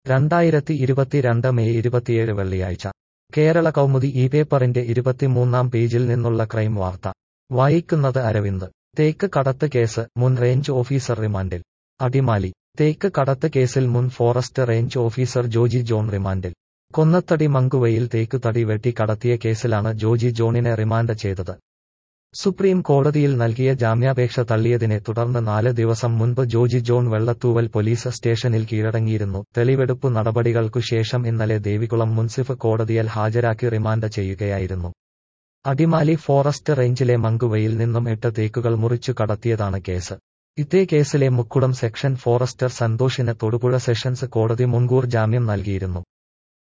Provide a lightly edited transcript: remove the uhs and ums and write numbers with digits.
2022 May 27 വെള്ളിയാഴ്ച കേരള കൗമുദി ഈ പേപ്പറിന്റെ 23-ാം പേജിൽ നിന്നുള്ള ക്രൈം വാർത്ത. വായിക്കുന്നത് അരവിന്ദ്. തേക്ക് കടത്ത് കേസ്, മുൻ റേഞ്ച് ഓഫീസർ റിമാൻഡിൽ. അടിമാലി. തേക്ക് കടത്ത് കേസിൽ മുൻ forest range officer Joji John റിമാൻഡിൽ. കൊന്നത്തടി മങ്കുവയിൽ തേക്ക് തടി വെട്ടി കടത്തിയ കേസിലാണ് ജോജി ജോണിനെ റിമാൻഡ് ചെയ്തത്. സുപ്രീം കോടതിയിൽ നൽകിയ ജാമ്യാപേക്ഷ തള്ളിയതിനെ തുടർന്ന് 4 ദിവസം മുൻപ് ജോജി ജോൺ വെള്ളത്തൂവൽ പോലീസ് സ്റ്റേഷനിൽ കീഴടങ്ങിയിരുന്നു. തെളിവെടുപ്പ് നടപടികൾക്കു ശേഷം ഇന്നലെ ദേവികുളം മുൻസിഫ് കോടതിയിൽ ഹാജരാക്കി റിമാൻഡ് ചെയ്യുകയായിരുന്നു. അടിമാലി ഫോറസ്റ്റ് റേഞ്ചിലെ മങ്കുവയിൽ നിന്നും 8 തേക്കുകൾ മുറിച്ചു കടത്തിയതാണ് കേസ്. ഇതേ കേസിലെ മുക്കുടം സെക്ഷൻ ഫോറസ്റ്റർ സന്തോഷിന് തൊടുപുഴ സെഷൻസ് കോടതി മുൻകൂർ ജാമ്യം നൽകിയിരുന്നു.